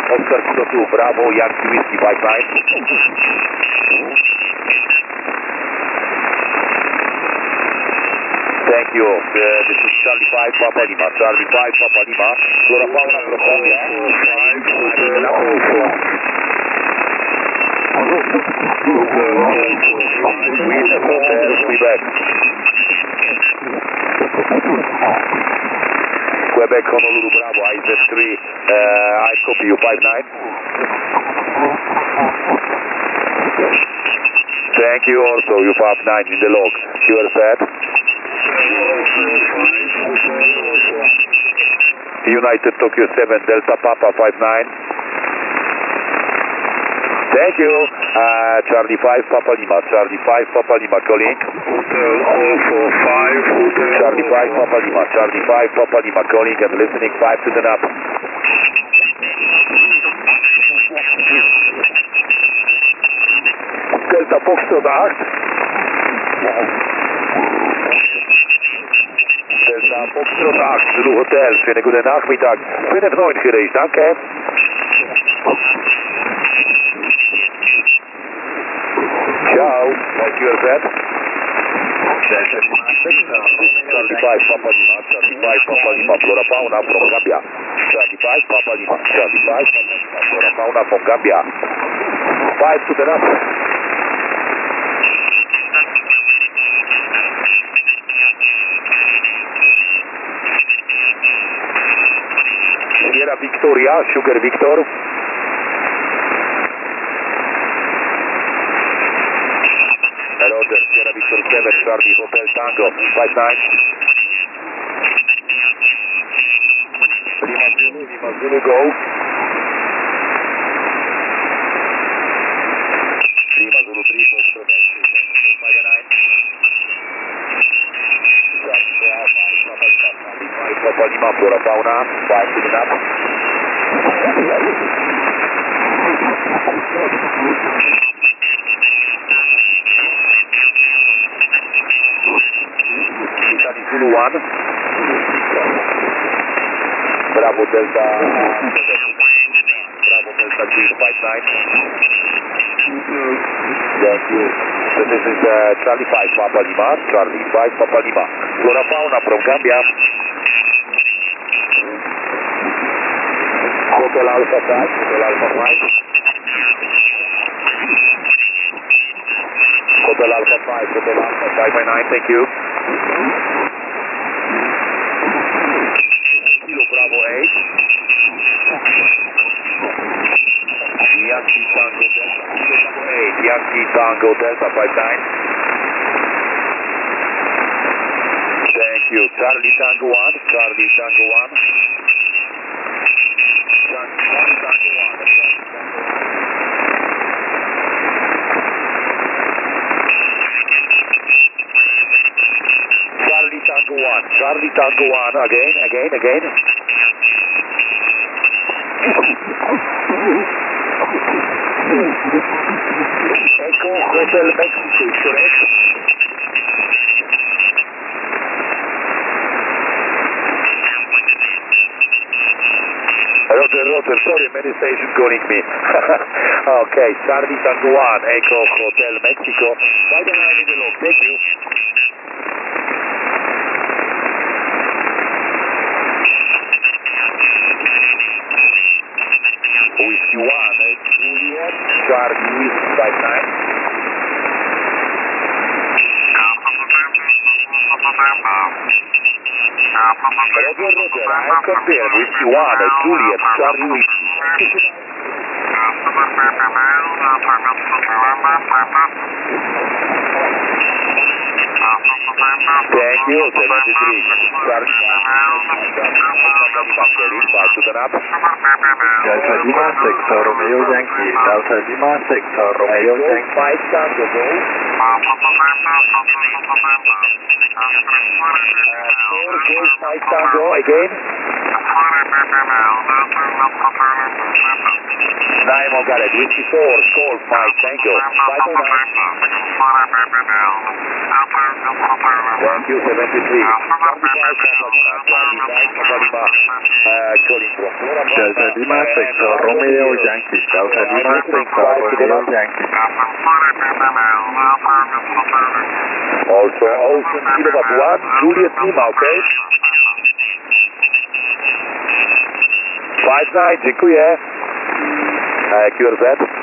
Oscar Kilo 2, Bravo, Yankee Whiskey 59. Thank you. This is Charlie 5 Papa Lima. Charlie 5 Papa Lima. Flora Fauna from Colombia. We back. Quebec Honolulu Bravo, IZ3. I copy you 59. Thank you also, you 59 in the log. You are set. United Tokyo 7 Delta Papa 59. Thank you. Charlie 5 Papa Lima. Charlie 5 Papa Lima calling. Hotel 045. Charlie 5 Papa Lima. Charlie 5 Papa Lima calling and listening 5 to the up. Delta Foxtrot 8. Delta Foxtrot 8, Zulu Hotel. Schönen guten Nachmittag. 5-9 gereisd, danke. Ciao, like you are set. Charlie 5 Papa Lima, Charlie 5 Papa Lima, Flora Fauna from Gambia. Charlie 5 Papa Lima, Charlie 5 Papa Lima, Flora Fauna from Gambia. 5 to the number. Sierra Victoria, Sugar Victor. Roger, Sierra Victor 7, Charlie Hotel Tango, 59. Lima Zulu go. Lima Zulu 3, Foxtrot 59. Charlie 5 Papa Lima, Flora Fauna, 5 to the up. Zulu 1. Bravo Delta. Bravo Delta 2 59. Thank you. So this is Charlie 5 Papa Lima. Charlie 5 Papa Lima. Flora Fauna from Gambia. Hotel Alpha 5. Hotel Alpha 5. Hotel Alpha 5. Hotel Alpha 5 by 9. Thank you. Kilo Bravo 8. Yankee Tango Delta. Kilo Bravo 8. Yankee Tango Delta 59. Thank you. Charlie Tango 1. Charlie Tango 1. Charlie Tango 1. Charlie Tango 1. Charlie Tango 1. Again. Echo Hotel Mexico, correct? Roger, sorry, many stations calling me. Okay, Charlie Tango 1, Echo Hotel Mexico. By the line in the log, thank you. Whiskey 1, Juliet, Charlie 59. Roger, I have confirmed Whiskey 1, Juliet, Charlie Whiskey. Thank you, 73. Charlie 5 to the up. Delta Lima 6 Romeo Yankee. Delta Lima 6 Romeo Yankee. 5 Tango, go. 5 Tango, again. Diamond got it, Whiskey 4, Golf Mike, thank you. 509. Thank you, 73. 75 Papa Lima, calling from Flora Blanca. Delta Lima, Sector Romeo Yankee. Delta Lima, Sector Romeo Yankee. Also, Ocean Kilowatt 1, Juliet Lima, okay? 59, dziękuję. QRZ.